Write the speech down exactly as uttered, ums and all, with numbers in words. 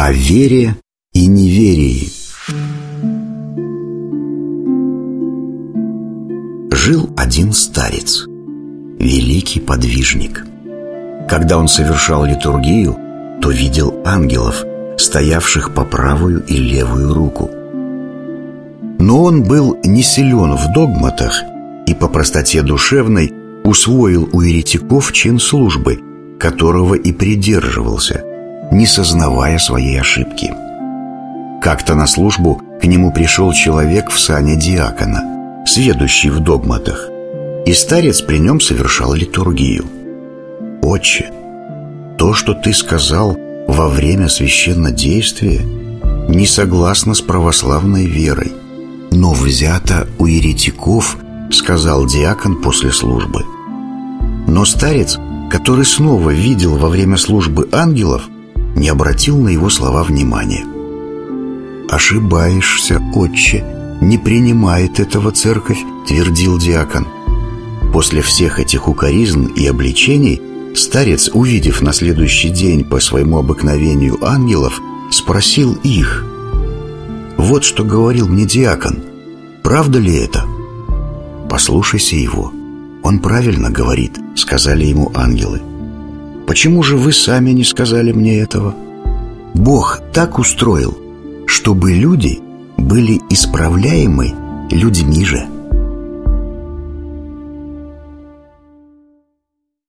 О вере и неверии. Жил один старец, великий подвижник. Когда он совершал литургию, то видел ангелов, стоявших по правую и левую руку. Но он был не силен в догматах и по простоте душевной усвоил у еретиков чин службы, которого и придерживался, не сознавая своей ошибки. Как-то на службу к нему пришел человек в сане диакона, сведущий в догматах, и старец при нем совершал литургию. «Отче, то, что ты сказал во время священнодействия, не согласно с православной верой, но взято у еретиков», — сказал диакон после службы. Но старец, который снова видел во время службы ангелов, не обратил на его слова внимания. «Ошибаешься, отче, не принимает этого церковь», — твердил диакон. После всех этих укоризн и обличений старец, увидев на следующий день по своему обыкновению ангелов, спросил их: «Вот что говорил мне диакон, правда ли это?» «Послушайся его, он правильно говорит», — сказали ему ангелы. «Почему же вы сами не сказали мне этого? Бог так устроил, чтобы люди были исправляемы людьми же».